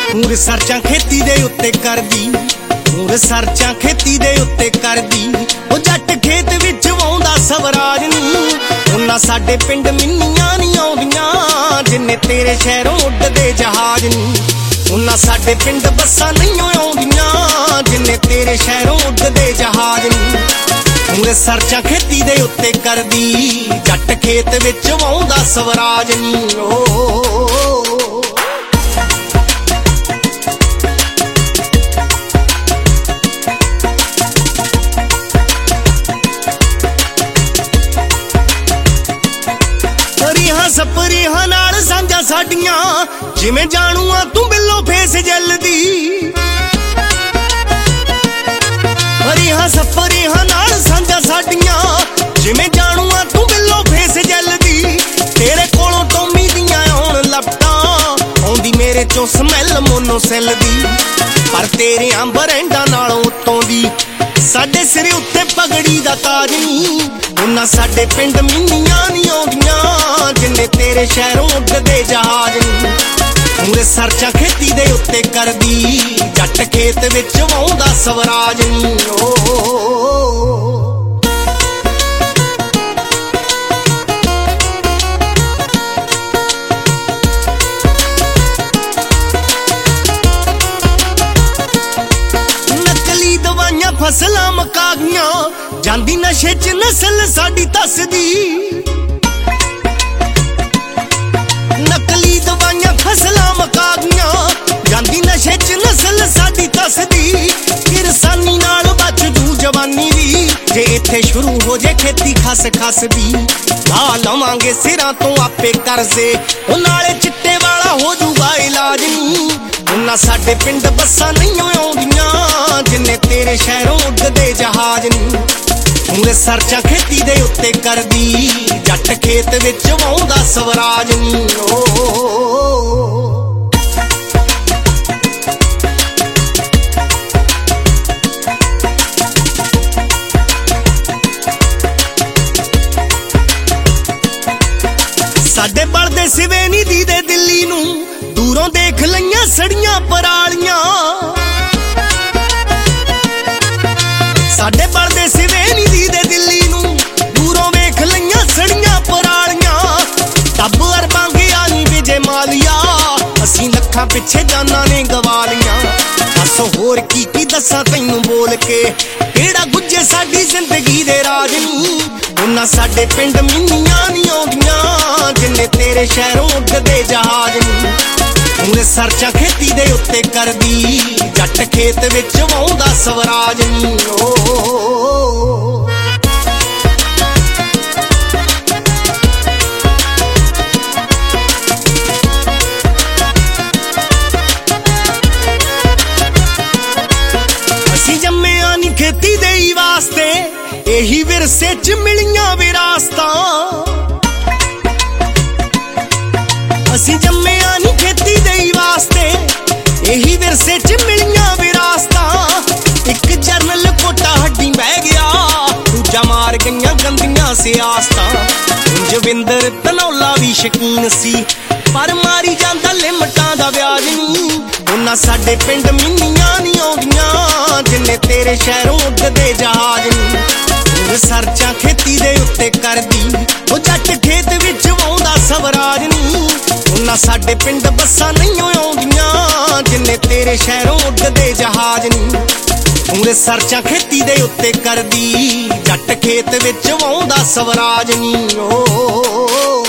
ਤੂੰ ਰਿਸਰਚਾਂ ਖੇਤੀ ਦੇ ਉੱਤੇ ਕਰਦੀ, ਤੂੰ ਰਿਸਰਚਾਂ ਖੇਤੀ ਦੇ ਉੱਤੇ ਕਰਦੀ। ਉਹ ਜੱਟ ਖੇਤ ਵਿੱਚ ਵਾਉਂਦਾ ਸਵਰਾਜ ਨੀ, ਉਹਨਾਂ ਸਾਡੇ ਪਿੰਡ ਮਿੰਨੀਆਂ ਨਹੀਂ ਆਉਂਦੀਆਂ ਜਿੰਨੇ ਤੇਰੇ ਸ਼ਹਿਰੋਂ ਉੱਡਦੇ ਜਹਾਜ਼ ਨੀ। ਉਹਨਾਂ ਸਾਡੇ ਪਿੰਡ ਬੱਸਾਂ ਨਹੀਂ ਆਉਂਦੀਆਂ ਜਿੰਨੇ ਤੇਰੇ ਸ਼ਹਿਰੋਂ ਉੱਡਦੇ ਜਹਾਜ਼ ਨੀ। ਤੂੰ ਰਿਸਰਚਾਂ ਖੇਤੀ ਦੇ ਉੱਤੇ ਕਰਦੀ, ਜੱਟ ਖੇਤ ਵਿੱਚ ਵਾਉਂਦਾ ਸਵਰਾਜ ਨੀ। ਸਪਰੀਆਂ ਨਾਲ ਸਾਂਝਾਂ ਸਾਡੀਆਂ ਜਿਵੇਂ ਜਾਣੂ ਆ ਤੂੰ ਬਿੱਲੋ ਫੇਸ ਜਲਦੀ। ਹਰੀਆਂ ਸਪਰੀਆਂ ਨਾਲ ਸਾਂਝਾਂ ਸਾਡੀਆਂ ਜਿਵੇਂ ਜਾਣੂ ਆ ਤੂੰ ਬਿੱਲੋ ਫੇਸ ਜਲਦੀ। ਤੇਰੇ ਕੋਲੋਂ ਟੋਮੀ ਦੀਆਂ ਆਉਣ ਲੱਪਟਾਂ, ਆਉਂਦੀ ਮੇਰੇ ਚੋਂ ਸਮੈਲ ਮੋਨੋਸੈਲ ਦੀ। ਪਰ ਤੇਰਿਆਂ ਬਰੈਂਡਾਂ ਨਾਲੋਂ ਉੱਤੋਂ ਦੀ ਸਾਡੇ ਸਿਰ ਉੱਤੇ ਪਗੜੀ ਦਾ ਤਾਜ ਨੀ। ਉਹਨਾਂ ਸਾਡੇ ਪਿੰਡ ਮਿੰਨੀਆਂ ਨਹੀਂ ਆਉਂਦੀਆਂ ਜਿੰਨੇ ਤੇਰੇ ਸ਼ਹਿਰੋਂ ਉੱਡਦੇ ਜਹਾਜ਼ ਨੀ। ਤੂੰ ਰਿਸਰਚਾਂ ਖੇਤੀ ਦੇ ਉੱਤੇ ਕਰਦੀ, ਜੱਟ ਖੇਤ ਵਿੱਚ ਵਾਉਂਦਾ ਸਵਰਾਜ ਨੀ। ਫਸਲਾਂ ਮਕਾ ਗਈਆਂ ਜਾਂਦੀ ਨਸ਼ੇ ਚ ਨਸਲ ਸਾਡੀ ਧੱਸਦੀ। ਨਕਲੀ ਦਵਾਈਆਂ ਫਸਲਾਂ ਮਕਾ ਗਈਆਂ ਜਾਂਦੀ ਨਸ਼ੇ ਚ ਨਸਲ ਸਾਡੀ ਧੱਸਦੀ। ਕਿਰਸਾਨੀ ਨਾਲ ਬਚ ਜੂ ਜਵਾਨੀ ਵੀ ਜੇ ਇੱਥੇ ਸ਼ੁਰੂ ਹੋ ਜੇ ਖੇਤੀ ਖਸ ਖਸ ਦੀ। ਲਾ ਲਵਾਂਗੇ ਸਿਰਾਂ ਤੋਂ ਆਪੇ ਕਰਜ਼ੇ, ਉਹ ਨਾਲੇ ਚਿੱਟੇ ਵਾਲਾ ਹੋ ਜੂਗਾ ਇਲਾਜ ਨੀ। ਉਹਨਾਂ ਸਾਡੇ ਪਿੰਡ ਬੱਸਾਂ ਨਹੀਂ ਆਉਂਦੀਆਂ ਜਿੰਨੇ ਤੇਰੇ ਸ਼ਹਿਰੋਂ ਉੱਡਦੇ ਜਹਾਜ਼ ਨੀ। ਤੂੰ ਰਿਸਰਚਾਂ ਖੇਤੀ ਦੇ ਉੱਤੇ ਕਰਦੀ, ਜੱਟ ਖੇਤ ਵਿੱਚ ਵਾਉਂਦਾ ਸਵਰਾਜ ਨੀ। ਸਾਡੇ ਬਲਦੇ ਸਿਵੇ ਨੀ ਦੀਦੇ ਦਿੱਲੀ ਨੂੰ, ਦੂਰੋਂ ਦੇਖ ਲਈਆਂ ਸੜੀਆਂ ਪਰਾਲੀਆਂ। ਸਾਡੇ ਬਲਦੇ ਸਿਵੇ ਨੀ ਦੀਦੇ ਦਿੱਲੀ ਨੂੰ, ਦੂਰੋਂ ਵੇਖ ਲਈਆਂ ਸੜੀਆਂ ਪਰਾਲੀਆਂ। ਟੱਬ ਅਰਬਾਂ ਗਿਆ ਨੀ ਵਿਜੇ ਮਾਲੀਆ, ਅਸੀਂ ਲੱਖਾਂ ਪਿੱਛੇ ਜਾਨਾਂ ਨੇ ਗਵਾ ਲੀਆਂ। ਦੱਸ ਹੋਰ ਕੀ ਕੀ ਦੱਸਾਂ ਤੈਨੂੰ ਬੋਲ ਕੇ, ਕਿਹੜਾ ਗੁੱਜੇ ਸਾਡੀ ਜ਼ਿੰਦਗੀ ਦੇ ਰਾਜ ਨੀ। ਉਹਨਾਂ ਸਾਡੇ ਪਿੰਡ ਮਿੰਨੀਆਂ ਨਹੀਂ ਆਉਂਦੀਆਂ ਜਿੰਨੇ ਤੇਰੇ ਸ਼ਹਿਰੋਂ ਉੱਡਦੇ ਜਹਾਜ਼ ਨੀ। ਤੂੰ ਰਿਸਰਚਾਂ ਖੇਤੀ ਦੇ ਉੱਤੇ ਕਰਦੀ, ਜੱਟ ਖੇਤ ਵਿੱਚ ਵਾਉਂਦਾ ਸਵਰਾਜ ਨੀ। ਅਸੀਂ ਜੰਮਿਆ ਨੀ ਖੇਤੀ ਦੇ ਹੀ ਵਾਸਤੇ, ਇਹੀ ਵਿਰਸੇ ਚ ਮਿਲੀਆਂ ਵਿਰਾਸਤਾਂ। ਅਸੀਂ ਜੰਮਿਆ ਨੀ ਖੇਤੀ ਦੇ ਹੀ ਵਾਸਤੇ, ਇਹੀ ਵਿਰਸੇ ਚ ਮਿਲੀਆਂ ਵਿਰਾਸਤਾਂ। ਇੱਕ ਜਰਨਲ ਕੋਟਾ ਹੱਡੀ ਬਹਿ ਗਿਆ, ਦੂਜਾ ਮਾਰ ਗਈਆਂ ਗੰਦੀਆਂ ਸਿਆਸਤਾਂ। ਜਵਿੰਦਰ ਧਨੌਲਾ ਵੀ ਸ਼ਕੀਨ ਸੀ, ਪਰ ਮਾਰੀ ਜਾਂਦਾ ਲਿਮਟਾਂ ਦਾ ਵਿਆਜ ਨੀ। ਉਹਨਾਂ ਸਾਡੇ ਪਿੰਡ ਮਿੰਨੀਆਂ ਨਹੀਂ ਆਉਂਦੀਆਂ ਜਿੰਨੇ ਤੇਰੇ ਸ਼ਹਿਰੋਂ ਉੱਡਦੇ ਜਹਾਜ਼ ਨੀ। ਰਿਸਰਚਾਂ ਖੇਤੀ ਦੇ ਉੱਤੇ ਕਰਦੀ, ਉਹ ਜੱਟ ਖੇਤ ਵਿੱਚ ਵਾਉਂਦਾ ਸਵਰਾਜ ਨੀ। ਉਹਨਾਂ ਸਾਡੇ ਪਿੰਡ ਬੱਸਾਂ ਨਹੀਂ ਆਉਂਦੀਆਂ ਜਿੰਨੇ ਤੇਰੇ ਸ਼ਹਿਰੋਂ ਉੱਡਦੇ ਜਹਾਜ਼ ਨੀ। ਤੂੰ ਰਿਸਰਚਾਂ ਖੇਤੀ ਦੇ ਉੱਤੇ ਕਰਦੀ, ਜੱਟ ਖੇਤ ਵਿੱਚ ਵਾਉਂਦਾ ਸਵਰਾਜ ਨੀ।